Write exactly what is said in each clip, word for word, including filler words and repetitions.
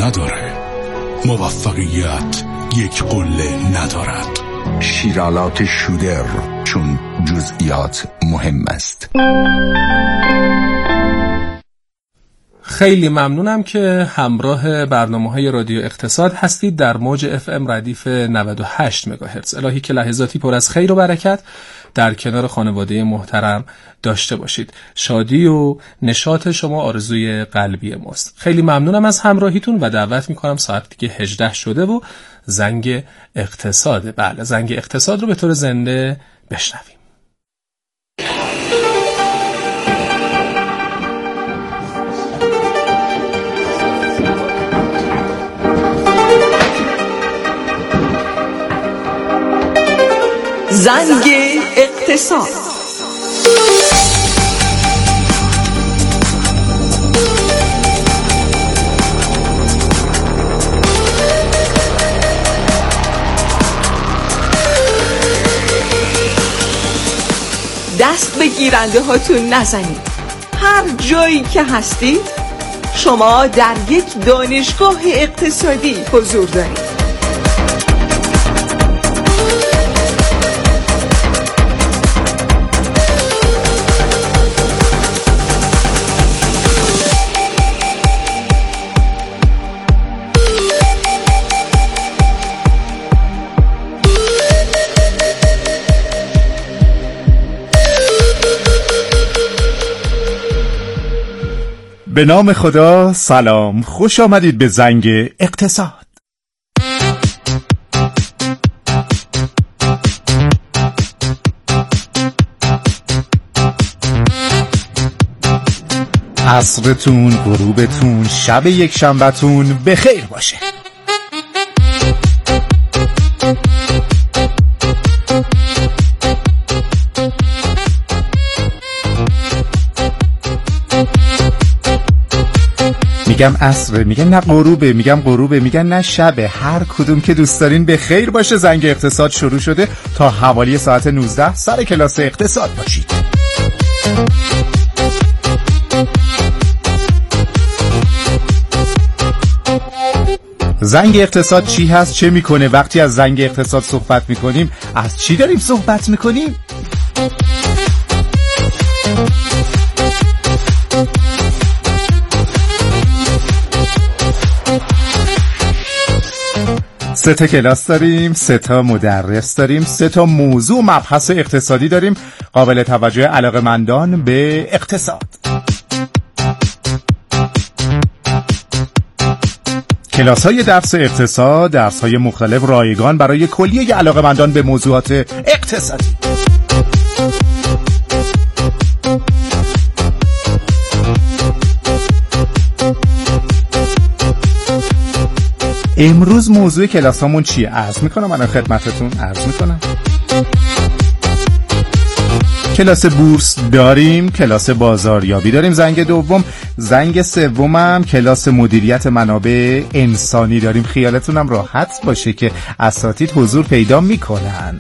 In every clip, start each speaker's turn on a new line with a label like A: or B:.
A: نداره. موفقیت یک قله ندارد.
B: شیرالات شودر، چون جزئیات مهم است.
C: خیلی ممنونم که همراه برنامه‌های رادیو اقتصاد هستید در موج اف ام ردیف نود و هشت مگاهرتز. الهی که لحظاتی پر از خیر و برکت در کنار خانواده محترم داشته باشید. شادی و نشاط شما آرزوی قلبی ماست. خیلی ممنونم از همراهیتون و دعوت میکنم ساعت دیگه هجده شده و زنگ اقتصاده. بله، زنگ اقتصاد رو به طور زنده بشنویم.
D: زنگ اقتصاد. دست به گیرنده هاتون نزنید. هر جایی که هستید شما در یک دانشگاه اقتصادی حضور دارید.
E: به نام خدا، سلام، خوش آمدید به زنگ اقتصاد. عصرتون، غروبتون، شب یک شنبهتون بخیر باشه. میگم عصره، میگن نه غروبه، میگم غروبه، میگن نه شبه. هر کدوم که دوست دارین به خیر باشه. زنگ اقتصاد شروع شده. تا حوالی ساعت نوزده سر کلاس اقتصاد باشید. زنگ اقتصاد چی هست، چه میکنه؟ وقتی از زنگ اقتصاد صحبت میکنیم از چی داریم صحبت میکنیم؟ سه تا کلاس داریم، سه تا مدرس داریم، سه تا موضوع مبحث اقتصادی داریم قابل توجه علاقه‌مندان به اقتصاد. کلاس های درس اقتصاد، درس های مختلف رایگان برای کلیه علاقه‌مندان به موضوعات اقتصادی. امروز موضوع کلاسامون چیه؟ عرض میکنم الان خدمتتون عرض میکنم. کلاس بورس داریم، کلاس بازاریابی داریم، زنگ دوم، زنگ سومم کلاس مدیریت منابع انسانی داریم. خیالتونم راحت باشه که اساتید حضور پیدا میکنن.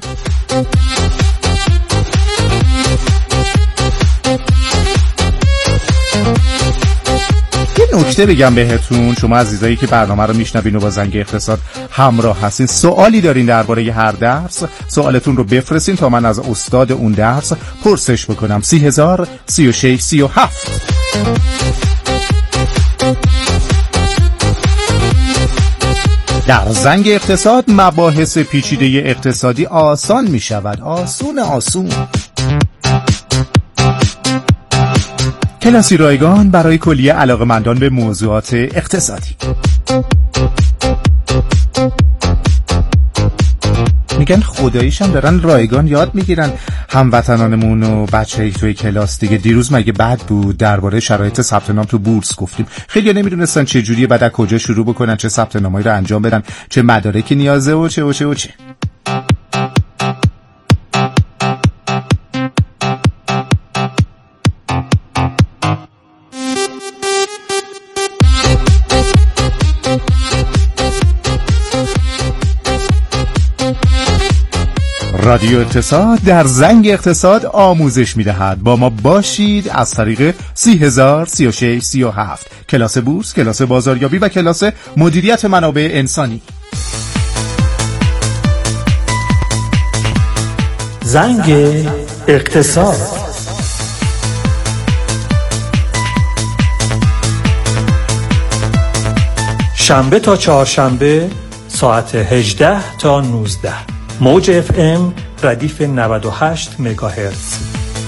E: نکته بگم بهتون، شما عزیزایی که برنامه رو میشنوین و با زنگ اقتصاد همراه هستین، سوالی دارین درباره هر درس، سوالتون رو بفرستین تا من از استاد اون درس پرسش بکنم. سی هزار سی و شش سی و هفت. در زنگ اقتصاد مباحث پیچیده اقتصادی آسان می شود. آسون آسون. کلاسی رایگان برای کلیه علاقه‌مندان به موضوعات اقتصادی. میگن خداییش هم دارن رایگان یاد میگیرن هموطنانمون و بچه‌ای توی کلاس دیگه. دیروز مگه بد بود درباره شرایط ثبت نام تو بورس گفتیم. خیلی نمیدونستن چه جوریه، بعد از کجا شروع بکنن، چه ثبت نامایی رو انجام بدن، چه مدارکی نیازه و چه و چه و چه. رادیو اقتصاد در زنگ اقتصاد آموزش می‌دهد. با ما باشید از طریق سی هزار سی و شش سی و هفت، کلاس بورس، کلاس بازاریابی و کلاس مدیریت منابع انسانی.
F: زنگ اقتصاد. شنبه تا چهارشنبه ساعت هجده تا نوزده، موج اف ام ردیف نود و هشت مگاهرتز.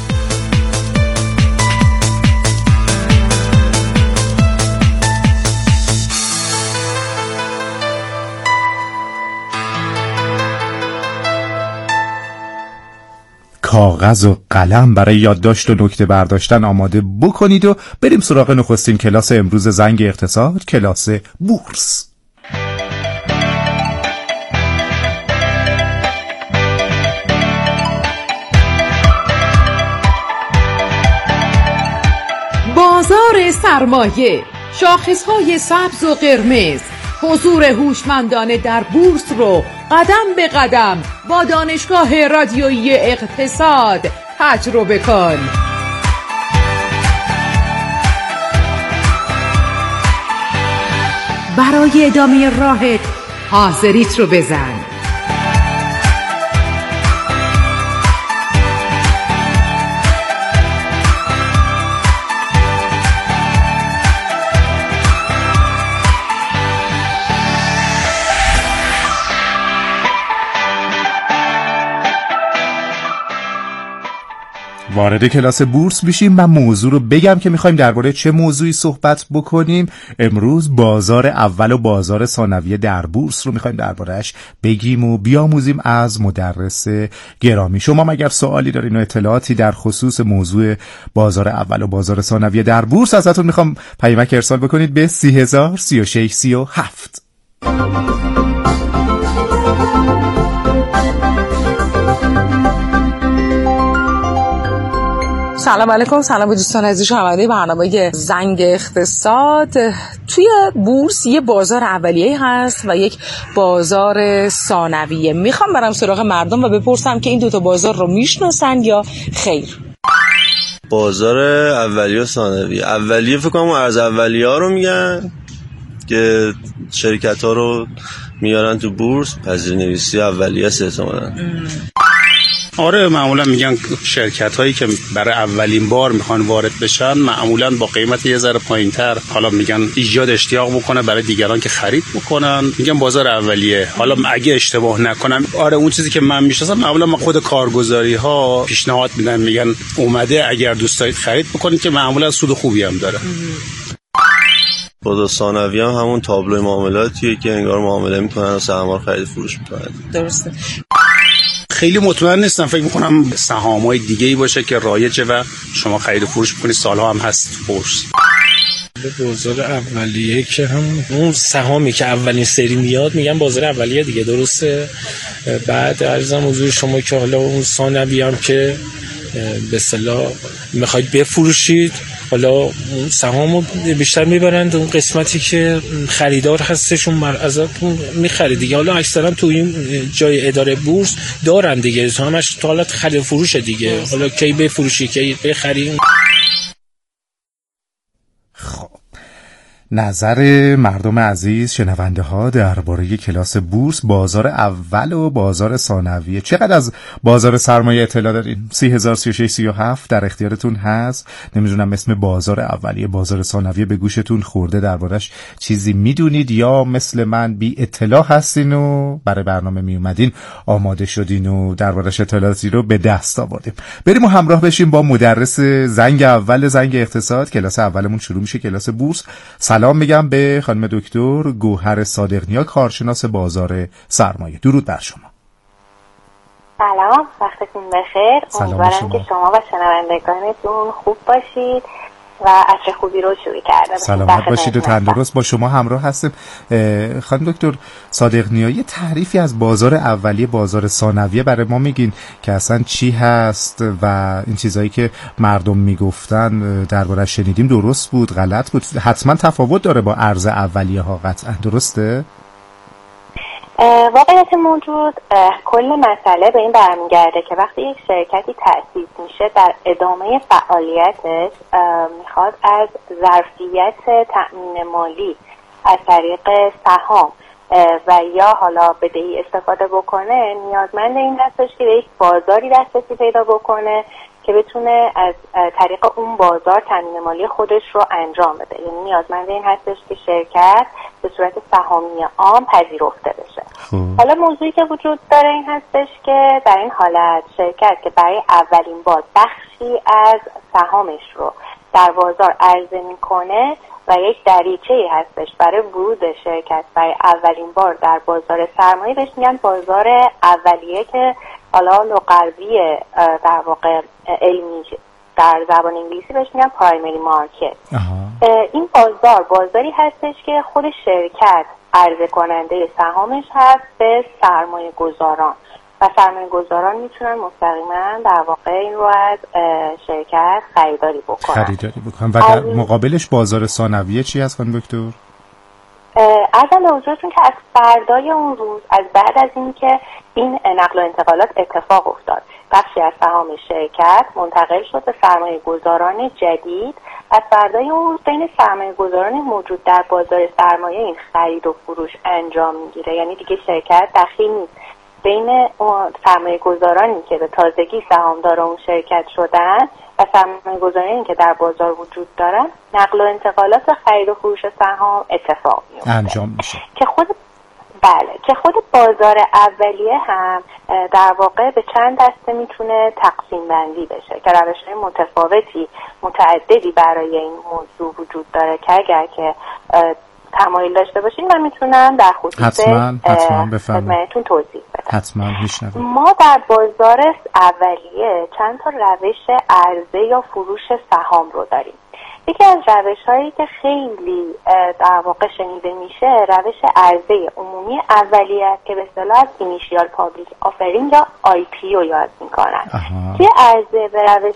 E: کاغذ و قلم برای یادداشت و نکته برداشتن آماده بکنید و بریم سراغ نخستین کلاس امروز زنگ اقتصاد، کلاس بورس.
D: بازار سرمایه، شاخصهای سبز و قرمز، حضور هوشمندانه در بورس رو قدم به قدم با دانشگاه رادیویی اقتصاد تجربه کن. برای ادامه راهت حاضریت رو بزن.
E: وارد کلاس بورس بشیم. من موضوع رو بگم که میخوایم درباره چه موضوعی صحبت بکنیم. امروز بازار اول و بازار ثانویه در بورس رو میخوایم درباره‌اش بگیم و بیاموزیم از مدرس گرامی. شما اگر سوالی دارین و اطلاعاتی در خصوص موضوع بازار اول و بازار ثانویه در بورس ازتون میخوام پیامک ارسال بکنید به سی هزار سی و شش سی و هفت.
G: سلام علیکم، سلام به دوستان عزیز شنونده برنامه زنگ اقتصاد. توی بورس یه بازار اولیه هست و یک بازار ثانویه. میخوام برم سراغ مردم و بپرسم که این دوتا بازار رو میشناسن یا خیر.
H: بازار اولیه و ثانویه. اولیه فکر کنم ارز اولیه ها رو میگن که شرکت ها رو میارن تو بورس، پذیرنویسی اولیه است احتمالاً.
I: آره، معمولا میگن شرکت هایی که برای اولین بار میخوان وارد بشن معمولا با قیمت یه ذره پایینتر، حالا میگن ایجاد اشتیاق بکنه برای دیگران که خرید بکنن، میگن بازار اولیه. حالا اگه اشتباه نکنم، آره اون چیزی که من میشناسم معمولا ما خود کارگزاری ها پیشنهاد میدن، میگن اومده اگر دوست دارید خرید بکنید، که معمولا سود خوبی هم داره.
H: بازار ثانویه هم همون تابلوی معاملاتیه که انگار معامله میکنن و سهام‌ها خرید فروش میکنن.
G: درسته.
I: خیلی مطمئن نیستم، فکر میکنم سهام‌های دیگه‌ای باشه که رایجه و شما خرید و فروش می‌کنید، سالها هم هست بورس.
J: به بازار اولیه که هم اون سهامی که اولین سری میاد میگن بازار اولیه دیگه، درسته. بعد عرضم حضور شما که حالا اون ثانویه هم که به اصطلاح میخواید بفروشید، حالا اون سهامو بیشتر میبرند اون قسمتی که خریدار هستشون مر ازتون میخرید دیگه. حالا اکثرا تو این جای اداره بورس دارن دیگه، تو همش تو حالت خرید فروش دیگه. حالا کی بفروشی کی بخری.
E: خب نظر مردم عزیز شنونده ها درباره کلاس بورس بازار اول و بازار ثانویه. چقدر از بازار سرمایه اطلاع دارین؟ سی هزار سی و شش سی و هفت در اختیارتون هست. نمیدونم اسم بازار اولیه بازار ثانویه به گوشتون خورده، دربارش چیزی میدونید یا مثل من بی اطلاع هستین و برای برنامه می اومدین آماده شدین و دربارش اطلاعاتی رو به دست آوردیم. بریم و همراه بشیم با مدرس زنگ اول زنگ اقتصاد. کلاس اولمون شروع میشه، کلاس بورس. سلام میگم به خانم دکتر گوهر صادق‌نیا، کارشناس بازار سرمایه. درود بر شما.
K: سلام، وقتتون بخیر. امیدوارم که شما و شنوندگانتون خوب باشید و عصر خوبی رو شروع کرده باشید.
E: سلامت باشید و تندرست. با شما همراه هستیم. خانم دکتر صادق‌نیا، یه تعریفی از بازار اولیه بازار ثانویه برای ما میگین که اصلا چی هست و این چیزایی که مردم میگفتن درباره‌اش شنیدیم درست بود غلط بود؟ حتما تفاوت داره با ارز اولیه ها، قطعا درسته؟
K: واقعیت موجود کل مسئله به این برمیگرده که وقتی یک شرکتی تأسیس میشه در ادامه فعالیتش میخواد از ظرفیت تأمین مالی از طریق سهام و یا حالا بدهی استفاده بکنه، نیازمند این هستش که یک بازاری دسترسی پیدا بکنه که بتونه از طریق اون بازار تامین مالی خودش رو انجام بده. یعنی نیازمند این هستش که شرکت به صورت سهامی عام پذیرفته بشه. خوب. حالا موضوعی که وجود داره این هستش که در این حالت شرکت که برای اولین بار بخشی از سهامش رو در بازار عرضه میکنه و یک دریچه‌ای هستش برای ورود شرکت برای اولین بار در بازار سرمایه، بهش میگن بازار اولیه که حالا لغوی در واقع علمی در زبان انگلیسی بهش میگن پرایمری مارکت. این بازار بازاری هستش که خود شرکت عرضه کننده سهامش هست به سرمایه گذاران و سرمایه گذاران میتونن مستقیما در واقع این رو از شرکت خریداری بکنن
E: خریداری بکنن و در مقابلش بازار ثانویه چی هست خانم دکتر؟
K: ارزم به حضورتون که از فردای اون روز، از بعد از اینکه این نقل و انتقالات اتفاق افتاد، بخشی از سهام شرکت منتقل شد به سرمایه گذاران جدید. از فردای اون روز بین سرمایه گذاران موجود در بازار سرمایه این خرید و فروش انجام میگیره. یعنی دیگه شرکت دخیل نیست بین سرمایه گذارانی که به تازگی سهامدار اون شرکت شدن و سرمایه گذارانی که در بازار وجود دارن. نقل و انتقالات و خرید و فروش سهام اتفاق میفته
E: انجام میشه
K: که خود بله که خود بازار اولیه هم در واقع به چند دسته میتونه تقسیم بندی بشه که روش‌های متفاوتی متعددی برای این موضوع وجود داره که اگر که تمایل داشته باشین من میتونم در خصوص
E: حتما حتما بفرمایید
K: توضیح بدم.
E: حتما میشنوم.
K: ما در بازار اولیه چند تا روش عرضه یا فروش سهام رو داریم. یکی از روش‌هایی که خیلی در واقع شنیده میشه روش عرضه عمومی اولیه است که به اصطلاح اینیشیال پابلیک آفرینگ یا آی پی او یاد میکنن. که عرضه به روش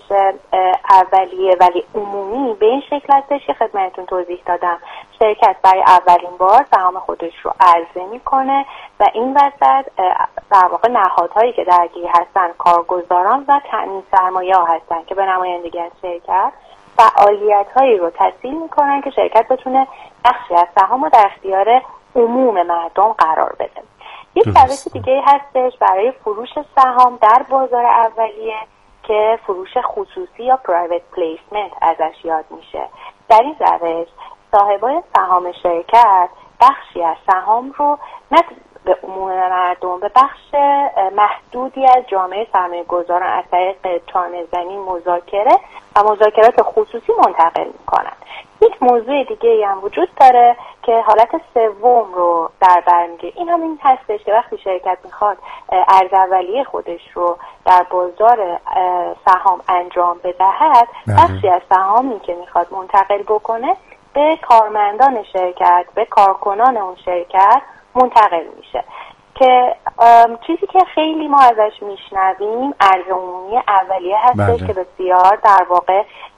K: اولیه ولی عمومی به این شکل هستش که خدمتتون توضیح دادم. شرکت برای اولین بار سهام خودش رو عرضه میکنه و این وسط در واقع نهادهایی که درگیر هستن کارگزاران و تامین سرمایه ها هستن که به نمایندگی از شرکت فعالیت هایی رو تسهیل میکنن که شرکت بتونه بخشی از سهام رو در اختیار عموم مردم قرار بده. یک روش دیگه هستش برای فروش سهام در بازار اولیه که فروش خصوصی یا پرایوت پلیسمنت ازش یاد میشه. در این روش صاحبای سهام شرکت بخشی از سهام رو نه به عموم مردم، به بخش محدودی از جامعه سرمایه گذاران از طریق چانه زنی مذاکره و مذاکرات خصوصی منتقل میکنن. یک موضوع دیگه هم وجود داره که حالت سوم رو در بر میگیره. این هم این هستش که وقتی شرکت میخواد ارز اولیه خودش رو در بازار سهام انجام بدهد، بخشی از سهامی که میخواد منتقل بکنه به کارمندان شرکت، به کارکنان اون شرکت منتقل میشه که چیزی که خیلی ما ازش میشنویم ارز عمومی اولیه هستش بله. که بسیار در واقع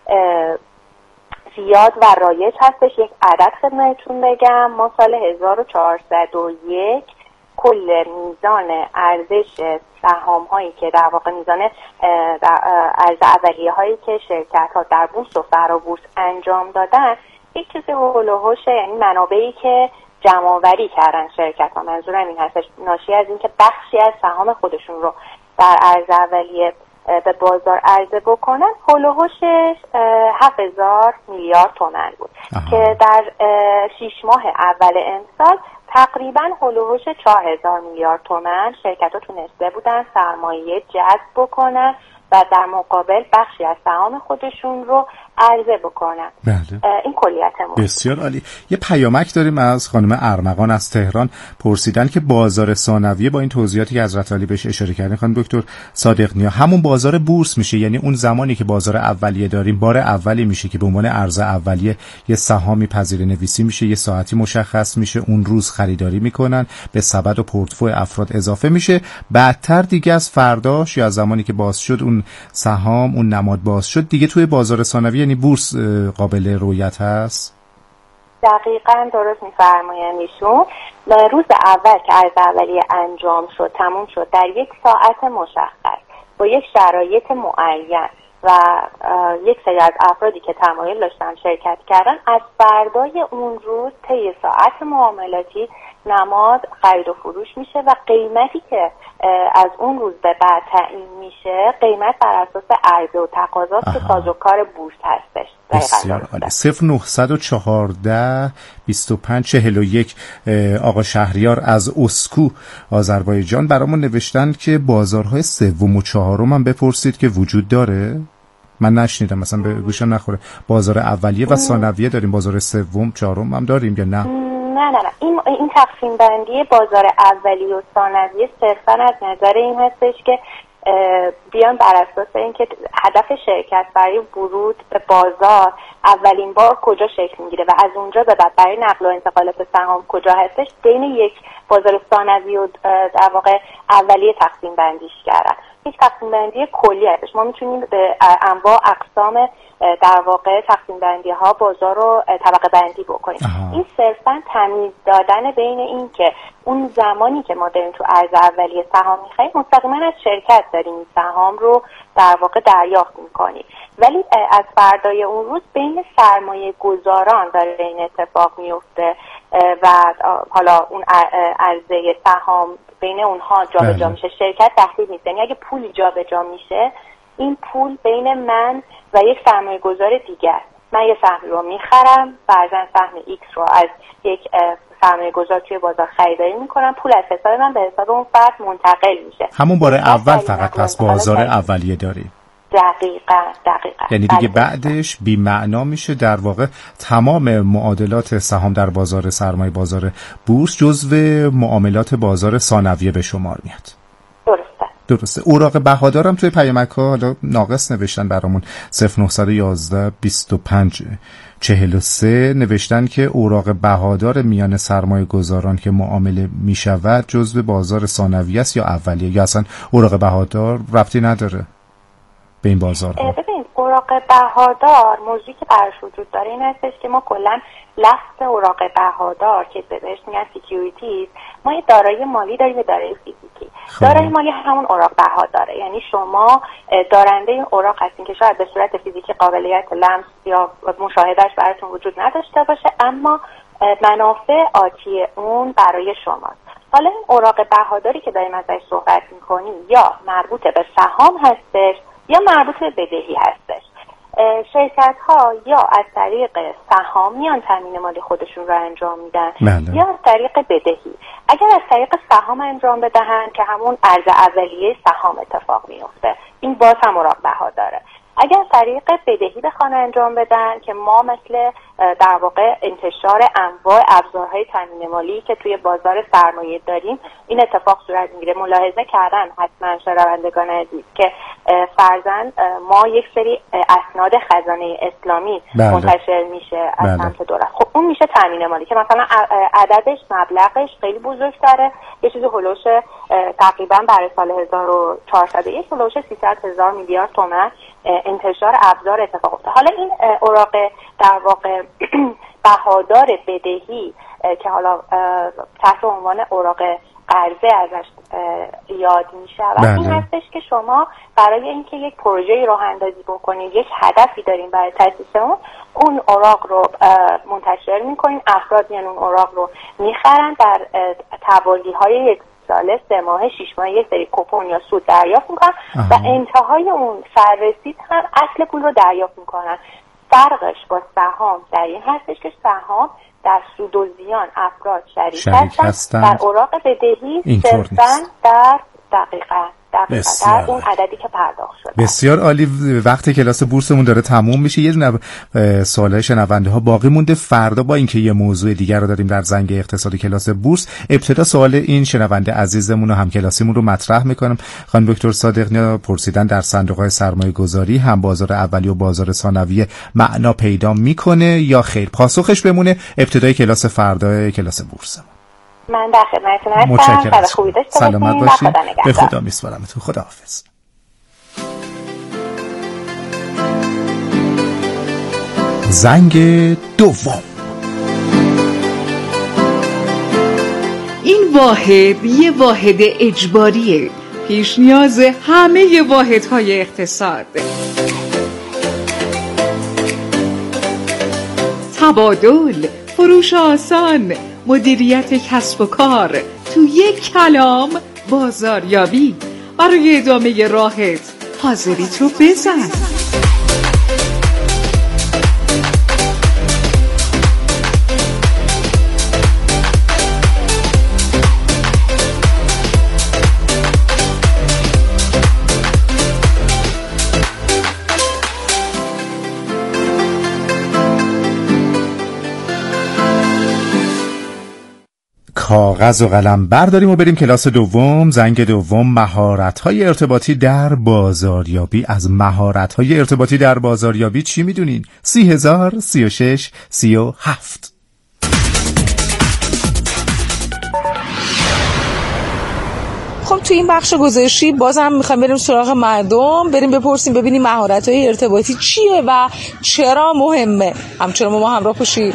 K: زیاد و رایج هستش. یک عدد خدمتتون بگم، ما سال هزار و چهارصد و یک کل میزان ارزش سهام هایی که در واقع میزان ارز اولیه هایی که شرکت ها در بورس و فرابورس انجام دادن یک چیزی هولوهوش، یعنی منابعی که جمع‌آوری کردن شرکت ها، منظورم این هستش ناشی از اینکه بخشی از سهام خودشون رو در ارز اولیه به بازار عرضه بکنن، هولوهوشش هفت هزار میلیارد تومان بود آها. که در شش ماه اول امسال تقریبا هولوهوش چهار هزار میلیارد تومان شرکت ها تونسته بودن سرمایه جذب بکنن و در مقابل بخشی از سهام خودشون رو عرضه بکنن.
E: بله.
K: این کلیت ما.
E: بسیار عالی. یه پیامک داریم از خانم ارمغان از تهران، پرسیدن که بازار ثانویه با این توضیحاتی که حضرت علی بهش اشاره کردن خانم دکتر صادق نیا همون بازار بورس میشه؟ یعنی اون زمانی که بازار اولیه داریم بار اولی میشه که به عنوان ارز اولیه یه سهامی پذیرا نویسی میشه، یه ساعتی مشخص میشه، اون روز خریداری میکنن، به سبد و پورتفوی افراد اضافه میشه، بعدتر دیگه از فرداش یا از زمانی که باز شد اون سهام، اون نماد باز شد، دیگه توی بازار ثانویه یعنی بورس قابل رؤیت هست؟
K: دقیقاً درست می‌فرمایند ایشون. روز اول که عرض اولیه انجام شد، تموم شد، در یک ساعت مشخص با یک شرایط معین و یک سری از افرادی که تمایل داشتن شرکت کردن، از فردای اون روز طی ساعت معاملاتی نماد خرید و فروش میشه و قیمتی که از اون روز به بعد تعیین میشه قیمت بر اساس عرضه و تقاضاست که سازوکار بورس هستش.
E: بسیار عالی. صفر نه یک چهار بیست و پنج چهل و یک آقا شهریار از اسکو آذربایجان برامون نوشتن که بازارهای سوم و چهارم هم بپرسید که وجود داره. من نشنیدم، مثلا به گوشم نخوره. بازار اولیه و ثانویه داریم، بازار سوم چهارم هم داریم یا نه؟
K: نه نه نه این این تقسیم بندی بازار اولیه و ثانویه صرفا از نظر این هستش که بیان بر اساس اینکه هدف شرکت برای ورود به بازار اولین بار کجا شکل میگیره و از اونجا به بعد برای نقل و انتقالات سهام کجا هستش، بین یک بازار ثانوی و در واقع اولیه تقسیم بندیش کردن. یک تقسیم بندی کلی هستش. ما میتونیم به انواع اقسام در واقع تقسیم بندی ها بازار رو طبقه بندی بکنیم. آها. این صرفا تمیز دادن بین این که اون زمانی که ما داریم تو عرض اولیه سهام میخریم مستقیما از شرکت داریم این سهام رو در واقع دریافت میکنیم، ولی از فردای اون روز بین سرمایه گذاران داره این اتفاق میفته و حالا اون عرضه سهام بین اونها جابجا میشه. شرکت تحلیل نیست، یعنی اگه پولی جابجا میشه این پول بین من و یک سرمایه گذار دیگر، من یه سهم رو میخرم، فرضاً سهم ایکس رو از یک سرمایه گذار توی بازار خریداری میکنم، پول از حساب من به حساب اون فرد منتقل میشه.
E: همون بار اول فقط پس بازار اولیه داریم.
K: دقیقاً دقیقاً.
E: یعنی دیگه بعدش بی معنا میشه، در واقع تمام معادلات سهام در بازار سرمایه بازار بورس جزو معاملات بازار ثانویه به شمار میاد.
K: درسته.
E: درسته. اوراق بهادارم توی پیامک‌ها حالا ناقص نوشتن برامون صفر نه یک یک بیست و پنج چهل و سه نوشتن که اوراق بهادار میان سرمایه گذاران که معامله میشود جزو بازار ثانویه است یا اولیه، یا اصلا اوراق بهادار ربطی نداره به این بازارها؟
K: ببین اوراق بهادار موضوعی که براش وجود داره این هستش که ما کلا لفظ اوراق بهادار که بهش میگن سکیوریتیز، ما یه دارایی مالی داریم و دارایی فیزیکی. دارایی مالی همون اوراق بهاداره، یعنی شما دارنده این اوراق هستین که شاید به صورت فیزیکی قابلیت لمس یا مشاهدهش براتون وجود نداشته باشه، اما منافع آتی اون برای شماست. حالا این اوراق بهاداری که داریم ازش صحبت میکنیم یا مربوط به سهام هستش یا مربوط به بدهی هستش. شرکت ها یا از طریق سهام میان تامین مالی خودشون رو انجام میدن بله. یا از طریق بدهی. اگر از طریق سهام انجام بدهن که همون ارز اولیه سهام اتفاق میفته، این باز هم اوراق بهاداره. اگر از طریق بدهی بخوان انجام بدن که ما مثل در واقع انتشار انواع ابزارهای تامین مالی که توی بازار سرمایه داریم این اتفاق صورت میگیره. ملاحظه کردن حتما شنوندگان عزیز که فرضاً ما یک سری اسناد خزانه اسلامی بله. منتشر میشه از بله. سمت دولت، خب اون میشه تامین مالی که مثلا عددش مبلغش خیلی بزرگتره، یه چیزی هولوش تقریبا برای سال هزار و چهارصد و یک هولوش سیصد هزار میلیارد تومان انتشار ابزار اتفاق افتاد. حالا این اوراق در واقع بهادار بدهی که حالا تحت عنوان اوراق قرضه ازش یاد میشه و بله. این هستش که شما برای اینکه یک پروژه راه اندازی بکنید، یک هدفی دارین برای تاسیس اون، اون اوراق رو منتشر میکنین، افراد میان اون اوراق رو میخرن، در توالی های یک ساله، سه ماه، شش ماه یک سری کوپن یا سود دریافت میکنن و انتهای اون سررسید هم اصل پول رو دریافت میکنن. فرقش با سهام در این هستش که سهام در سود و زیان افراد شریک, شریک هستند، در اوراق بدهی صرفاً در دقیقاً در اون عددی که پرداخت شده.
E: بسیار عالی. وقتی کلاس بورسمون داره تموم میشه، یه دونه سوال شنونده ها باقی مونده. فردا با اینکه یه موضوع دیگر رو داریم در زنگ اقتصادی کلاس بورس، ابتدا سوال این شنونده عزیزمون و همکلاسیمون رو مطرح میکنم. خانم دکتر صادق‌نیا پرسیدن در صندوق‌های سرمایه‌گذاری هم بازار اولیه و بازار ثانویه معنا پیدا میکنه یا خیر؟ پاسخش بمونه ابتدای کلاس فردا کلاس بورس.
K: من در خدمتتون هستم.
E: متشکرم. سلامت باشید. به خدا میسپارمتون. خداحافظ. زنگ دوم.
D: واحد یه واحد اجباریه، پیش نیاز همه واحدهای اقتصاد. تبادل، فروش آسان، مدیریت کسب و کار، تو یک کلام بازاریابی. برای ادامه راهت حاضری تو بزن.
E: کاغذ و قلم برداریم و بریم کلاس دوم، زنگ دوم، مهارت‌های ارتباطی در بازاریابی. از مهارت‌های ارتباطی در بازاریابی چی میدونین؟ سی هزار سی و شش سی و هفت.
G: خب تو این بخش گزارشی بازم میخوایم بریم سراغ مردم، بریم بپرسیم ببینیم مهارت‌های ارتباطی چیه و چرا مهمه. همچنان ما همراه باشید.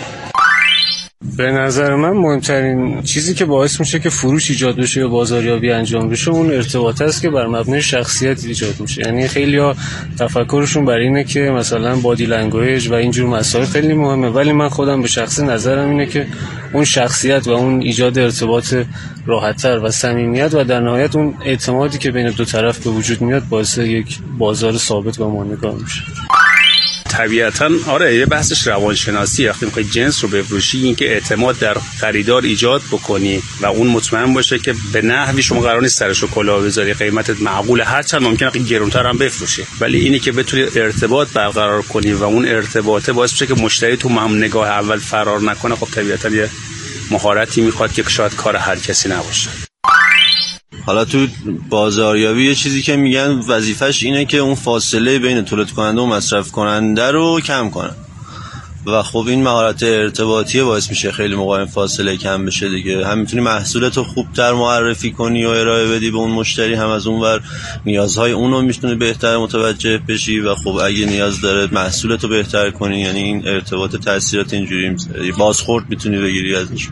J: به نظر من مهمترین چیزی که باعث میشه که فروش ایجاد بشه یا بازاریابی انجام بشه اون ارتباط است که بر مبنای شخصیت ایجاد میشه. یعنی خیلی‌ها تفکرشون بر اینه که مثلا بادی لنگویج و اینجور مسائل خیلی مهمه، ولی من خودم به شخصی نظرم اینه که اون شخصیت و اون ایجاد ارتباط راحت‌تر و صمیمیت و در نهایت اون اعتمادی که بین دو طرف به وجود میاد باعث یک بازار ثابت و ماندگار میشه.
I: طبیعتاً آره، یه بحثش روانشناسی. وقتی میخوای جنس رو بفروشی این که اعتماد در خریدار ایجاد بکنی و اون مطمئن باشه که به نحوی شما قرار نیست سرشو کلاه بذاری، قیمتت معقوله، هرچند ممکنه گرونتر هم بفروشی، ولی اینی که بتونی ارتباط برقرار کنی و اون ارتباطه باعث میشه که مشتری تو هم نگاه اول فرار نکنه. خب طبیعتاً یه مهارتی میخواد که شاید کار هر کسی نباشه.
H: حالا تو بازاریابی یه چیزی که میگن وظیفش اینه که اون فاصله بین تولید کننده و مصرف کننده رو کم کنه و خب این مهارت ارتباطی باعث میشه خیلی موقع این فاصله کم بشه دیگه. هم میتونی محصولتو خوبتر معرفی کنی و ارائه بدی به اون مشتری، هم از اون ور نیازهای اونو میتونی بهتر متوجه بشی و خب اگه نیاز داره محصولتو بهتر کنی. یعنی این ارتباط تاثیرات اینجوری بازخورد میتونی بگیری ازش.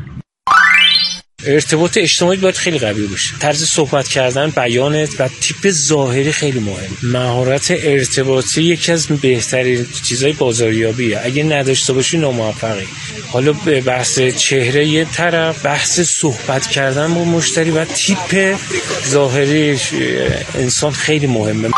J: ارتباط اجتماعی باید خیلی قوی باشه. طرز صحبت کردن، بیانت و تیپ ظاهری خیلی مهم. مهارت ارتباطی یکی از بهترین چیزای بازاریابیه. اگه نداشته باشی ناموفقی. حالا به بحث چهره یه طرف، بحث صحبت کردن با مشتری و تیپ ظاهری انسان خیلی مهمه.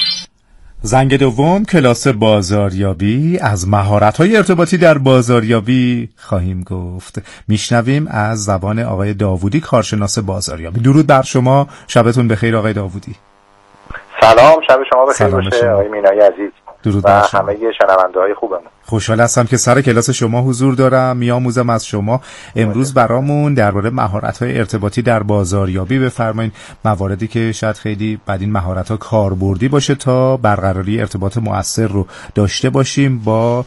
E: زنگ دوم، کلاس بازاریابی. از مهارت‌های ارتباطی در بازاریابی خواهیم گفت. میشنویم از زبان آقای داوودی، کارشناس بازاریابی. درود بر شما، شبتون بخیر آقای داوودی.
L: سلام، شب شما بخیر باشه آقای مینایی عزیز.
E: درود
L: و
E: بر شما.
L: همه شنونده‌های خوبمون.
E: خوشحال هستم که سر کلاس شما حضور دارم. میآموزم از شما. امروز برامون درباره مهارت‌های ارتباطی در بازاریابی بفرمایید، مواردی که شاید خیلی بعد این مهارت‌ها کاربردی باشه تا برقراری ارتباط مؤثر رو داشته باشیم با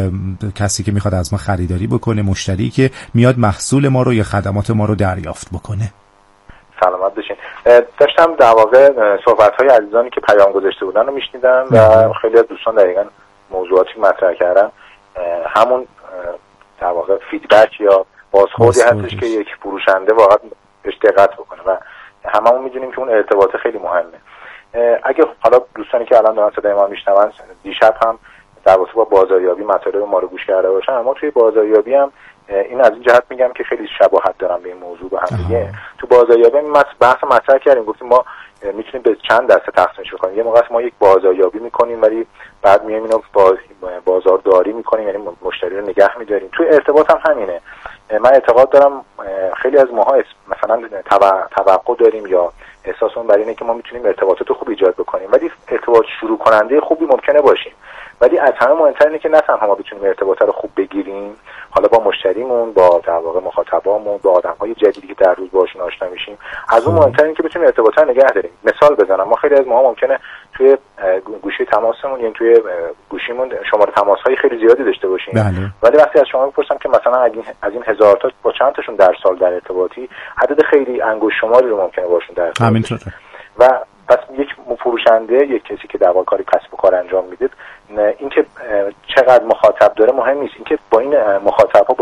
E: کسی که میخواد از ما خریداری بکنه، مشتری که میاد محصول ما رو یا خدمات ما رو دریافت بکنه.
L: سلامت باشین. داشتم در واقع صحبت‌های عزیزانی که پیام گذاشته بودن رو میشنیدم و خیلی از دوستان دقیقاً موضوعاتی مطرح کردن. همون در واقع فیدبک یا بازخوردی هستش که یک فروشنده واقعا بهش دقت بکنه و هممون میدونیم که اون ارتباط خیلی مهمه. اگه حالا دوستانی که الان دارن صدای ما میشنون دیشب هم در رابطه با بازاریابی مطالب ما رو گوش کرده باشن، اما توی بازاریابی هم این از این جهت میگم که خیلی شباهت دارم به این موضوع با هم دیگه. تو بازاریابی بحث مطرح کردیم، گفتیم ما میتونیم به چند دسته تقسیمش کنیم. یه موقع ما یک بازاریابی میکنیم ولی بعد میایم اینو باز بازارداری میکنیم، یعنی مشتری رو نگه میداریم. توی ارتباط هم همینه. من اعتقاد دارم خیلی از ماها مثلا توقع داریم یا احساسمون بر اینه که ما میتونیم ارتباطات خوب ایجاد بکنیم، ولی ارتباط شروع کننده خوبی ممکنه باشیم، ولی از همه مهمتر اینه که نه تنها ما بتونیم ارتباط رو خوب بگیریم، حالا با مشتریمون، با در واقع مخاطبامون، با آدم‌های جدیدی که در روز باشون آشنا میشیم، از اون مهمتر اینه که بتونیم ارتباط رو نگه داریم. مثال بزنم، ما خیلی از ماها ممکنه توی گوشی تماسمون، یعنی توی گوشیمون شماره تماس‌های خیلی زیادی داشته باشیم، بله. ولی وقتی از شما بپرسم که مثلا از این هزار تا با چند تاشون در سال در ارتباطی، عدد خیلی انگشت شماری رو ممکنه باشون در ارتباط. همینطوره. و پس یک فروشنده، یک کسی که در واقع کاری کسب و کار انجام میده، اینکه چقدر مخاطب داره مهم نیست، اینکه با این مخاطب‌ها با چه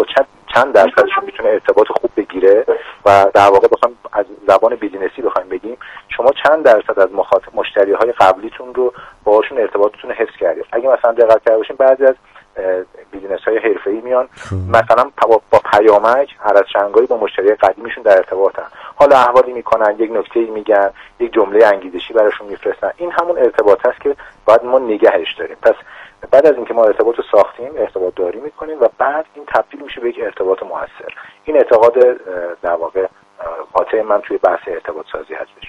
L: چند درصدشون میتونه ارتباط خوب بگیره و در واقع بخوام از زبان بیزینسی بخوایم بگیم شما چند درصد از مخاطب مشتریهای قبلیتون رو باهاشون ارتباطتون رو حفظ کردید. اگه مثلا دقت کرده باشین بعضی از بیزینس‌های حرفه‌ای میان مثلا با پیامک هر از چنگایی با مشتری قدیمیشون در ارتباطن، حالا احوالی میکنن، یک نکته‌ای میگن، یک جمله انگیزشی براشون میفرستن. این همون ارتباط است که باید ما نگهش داریم. پس بعد از اینکه ما ارتباط رو ساختیم ارتباط داری میکنیم و بعد این تبدیل میشه به یک ارتباط موثر. این اعتقاد در واقع قاطع من توی بحث ارتباط سازی هستش.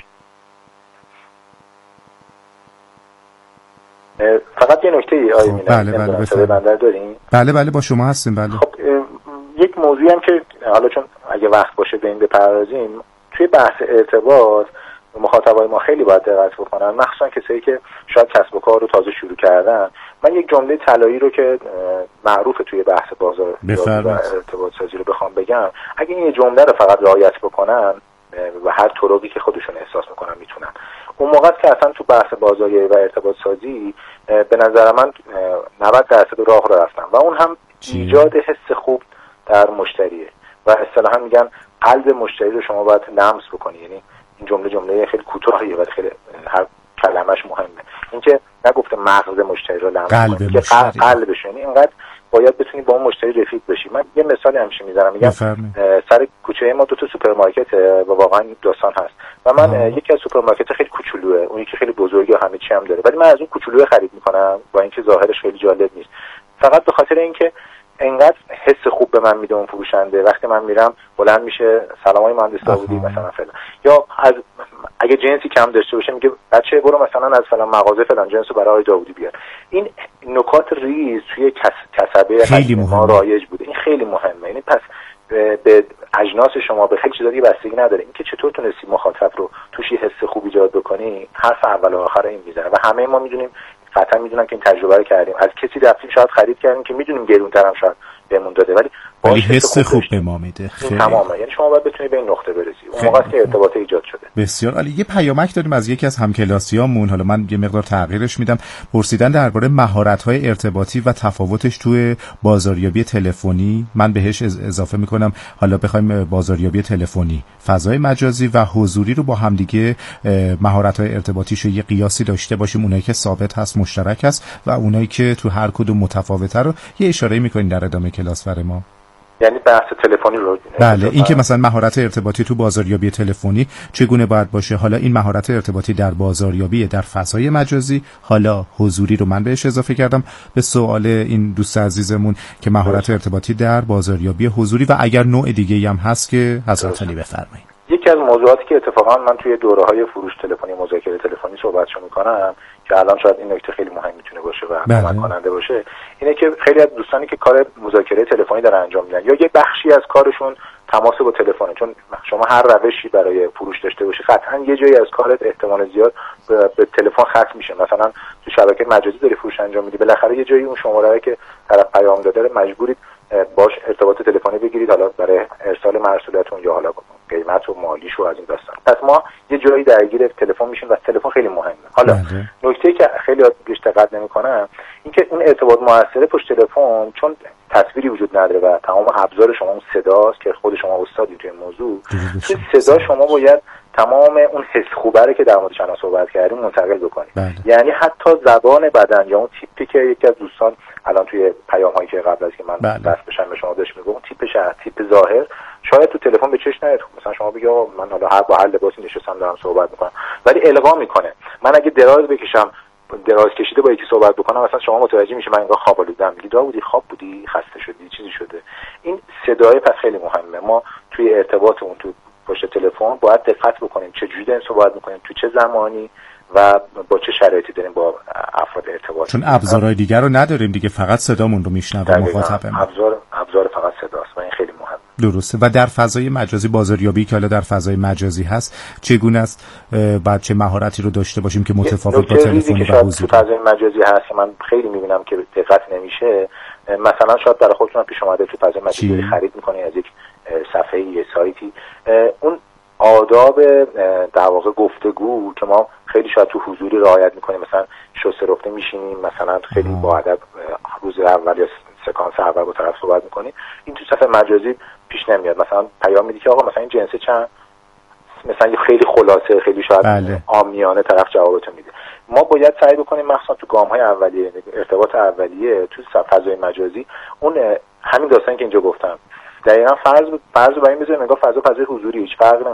L: فقط یه نکته ای آیه می‌نم
E: بله بله بله
L: بندر داریم.
E: بله بله با شما هستیم. بله
L: خب یک موضوعی هم که حالا چون اگه وقت باشه به این بپردازیم، توی بحث ارتباط مخاطبای ما خیلی باید دقت بکنن، مخصوصا کسایی که شاید کسب و کار رو تازه شروع کردن. من یک جمله طلایی رو که معروفه توی بحث بازار و ارتباط سازی رو بخوام بگم، اگه این جمله رو فقط رعایت بکنن و هر طرقی که خودشون احساس میکنن میتونن، اون موقع که اصلا تو بحث بازاری و ارتباط سازی به نظر من نود درصد راه رو رفتن و اون هم ایجاد حس خوب در مشتریه و اصطلاحا میگن قلب مشتری رو شما باید لمس بکنی. یعنی این جمله جمله خیلی کوتاهیه ولی خیلی هر کلمش مهمه. اینکه نگفته مغز مشتری رو لمس کنی، که قلبش، یعنی اینقدر باید بتونی با اون مشتری رفیق بشی. من یه مثالی همیشه میزنم، میگم سر کوچه ما دو تا سوپرمارکت و واقعا این داستان هست و من آه. یکی از سوپرمارکت خیلی کوچولوئه، اون یکی خیلی بزرگه و همه چی هم داره، ولی من از اون کوچولوئه خرید میکنم با اینکه ظاهرش خیلی جالب نیست، فقط به خاطر اینکه انقدر حس خوب به من میده اون فروشنده. وقتی من میرم بلند میشه سلام های مهندس داوودی مثلا فلان، یا از اگه جنسی کم داشته باشه میگه بچه برو مثلا از فلان مغازه فلان جنسو برای آقای داوودی بیار. این نکات ریز توی کسبه خیلی ما رایج بوده، این خیلی مهمه. یعنی پس به اجناس شما به خیلی چیزا دیگه بستگی نداره، اینکه چطور تونستی مخاطب رو توش حس خوب ایجاد بکنی حرف اول و آخر این میزنه. و همه ما میدونیم، قطعا میدونم که این تجربه رو کردیم، از کسی رفتیم شاید خرید کردیم که میدونیم گرونتر هم شاید بهمون داده ولی
E: ولی حس خوب به ما میده.
L: خیلی تمامه. یعنی شما باید بتونی به این نقطه برسی، اون موقع که ارتباط ایجاد شده.
E: بسیار عالی. یه پیامک داریم از یکی از همکلاسیامون، حالا من یه مقدار تغییرش میدم. پرسیدن درباره مهارت‌های ارتباطی و تفاوتش توی بازاریابی تلفنی. من بهش اضافه میکنم حالا بخوایم بازاریابی تلفنی، فضای مجازی و حضوری رو با همدیگه مهارت‌های ارتباطیش یه قیاسی داشته باشیم، اونایی که ثابت هست مشترک هست و اونایی که تو هر کدوم متفاوته رو یه اشاره میکنین در ادامه کلاس برای ما.
L: یعنی بحث تلفنی رو
E: بله، این که مثلا مهارت ارتباطی تو بازاریابی تلفنی چگونه باید باشه، حالا این مهارت ارتباطی در بازاریابی در فضای مجازی، حالا حضوری رو من بهش اضافه کردم به سوال این دوست عزیزمون که مهارت ارتباطی در بازاریابی حضوری و اگر نوع دیگه‌ای هم هست که حضرت علی بفرمایید.
L: یکی از موضوعاتی که اتفاقا من توی دوره‌های فروش تلفنی مذاکره تلفنی صحبتشو می‌کنم که الان شاید این نکته خیلی مهم میتونه باشه و کمک کننده باشه، اینه که خیلی از دوستانی که کار مذاکره تلفنی دارن انجام میدن یا یه بخشی از کارشون تماس با تلفنه، چون شما هر روشی برای فروش داشته باشی قطعا یه جایی از کارت احتمال زیاد به تلفن ختم میشه. مثلا تو شبکه مجازی داری فروش انجام میدی، بالاخره یه جایی اون شماره که طرف پیام داده رو مجبورید باش ارتباط تلفنی بگیرید، حالا برای ارسال محصولاتون یا حالا قیمت و مالیش و از این داستان. پس ما یه جایی درگیر تلفن میشیم و تلفن خیلی مهمه. حالا نکته‌ای که خیلی بهش دقت نمی‌کنن اینکه اون ارتباط موثر پشت تلفن چون تصویری وجود نداره و تمام ابزار شما اون صداست که خود شما استادی توی موضوع، توی صدا شما باید تمام اون حس خوبه رو که در موردش الان صحبت کردیم منتقل بکنید. یعنی حتی زبان بدن یا اون تیپی که یکی از دوستان الان توی پیام‌هایی که قبل از که من دست بشم به شما داشت میگم، اون تیپش از تیپ ظاهر شاید تو تلفن به چشم نیاد. مثلا شما بگی من حالا هر با هر لباسی نشستم دارم صحبت میکنم، ولی القا میکنه. من اگه دراز بکشم، دراز کشیده با یکی صحبت بکنم، مثلا شما متوجه میشه من انگار خواب آلودم، میگی داوودی خواب بودی، خسته شدی، چیزی شده. این صدای پس خیلی مهمه. ما توی ارتباطمون تو پشت تلفن باید دقت بکنیم چجوری داریم صحبت میکنیم، تو چه زمانی و با چه شرایطی داریم با افراد ارتباط.
E: چون ابزارهای دیگر رو نداریم دیگه، فقط صدامون رو میشنوه مخاطبمون.
L: ابزار ابزار فقط صداست و این خیلی مهمه.
E: درسته. و در فضای مجازی بازاریابی که حالا در فضای مجازی هست چگونه است بعد چه مهارتی رو داشته باشیم که متفاوت با تلفنی و حضوری؟
L: تو فضای مجازی هست که من خیلی میبینم که دقت نمیشه. مثلا شاید برای خودتون پیش اومده تو فضای مجازی خرید میکنید از یک صفحه یه سایتی، اون آداب در واقع گفتگو که ما خیلی شاید تو حضوری رعایت میکنیم، مثلا شسته رفته میشینیم، مثلا خیلی با ادب روز اول یا سکانس اول با طرف صحبت میکنی، این تو صفحه مجازی پیش نمیاد. مثلا پیام میدی که آقا مثلا این جنس چند، مثلا خیلی خلاصه، خیلی شاید
E: بله.
L: عامیانه طرف جوابتو میده. ما باید سعی بکنیم مخصوصا تو گام‌های اولیه، ارتباط اولیه تو فضای مجازی، اون همین داستانی که اینجا گفتم دقیقاً فرض فرض رو برای میذاریم انگار فضا فضای حضوری، هیچ فرقی